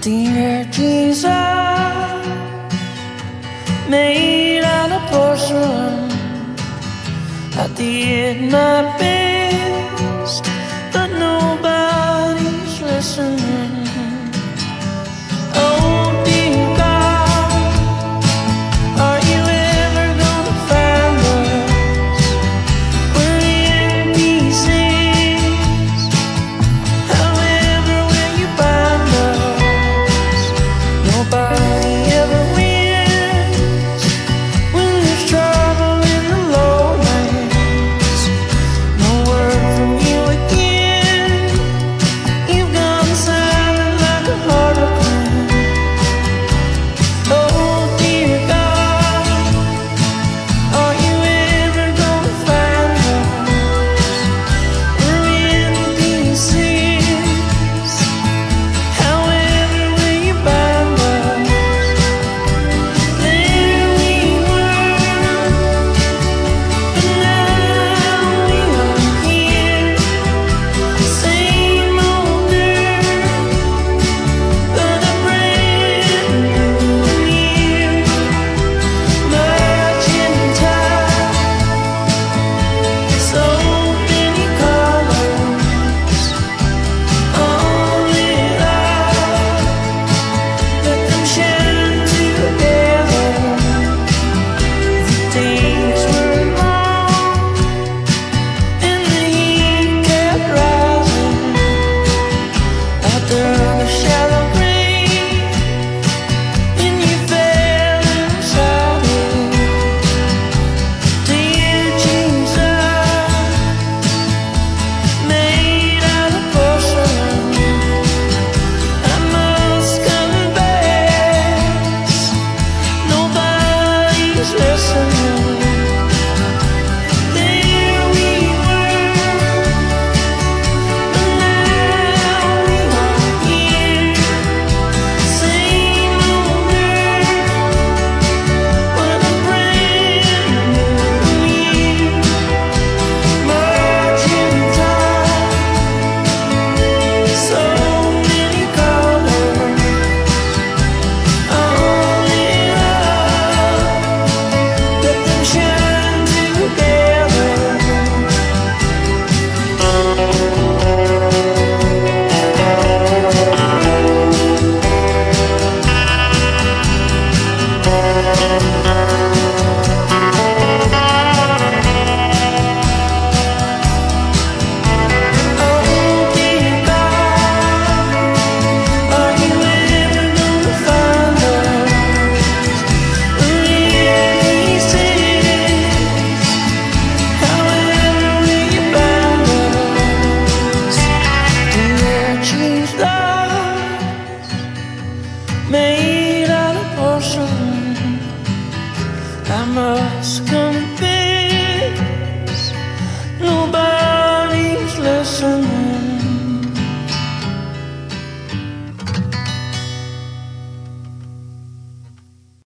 Dear Jesus, made out of porcelain, I did my best, but nobody's listening. Oh dear God, are you ever gonna find us? We're in pieces. However will you find us? Nobody ever wins when there's trouble in the lowlands. No word from you again. You've gone silent like a harlequin. Oh dear God, are you ever gonna find us? We're in pieces. However will you find us? There we were, but now we are here. Same old girl, but a brand new year. Marching time, so many colors, all lit up. Let them shine together. The days were long, and the heat kept rising. I dug a shallow grave, and you fell inside it. Dear Jesus, made out of porcelain, I must confess, nobody's listening. There we were, but now we are here. Same old girl, but a brand new year. Marching time, so many colors, all lit up. Let them shine together. Oh dear God, are you ever gonna find us? We're in pieces. However will you find us? Dear Jesus, made out of porcelain, I must confess.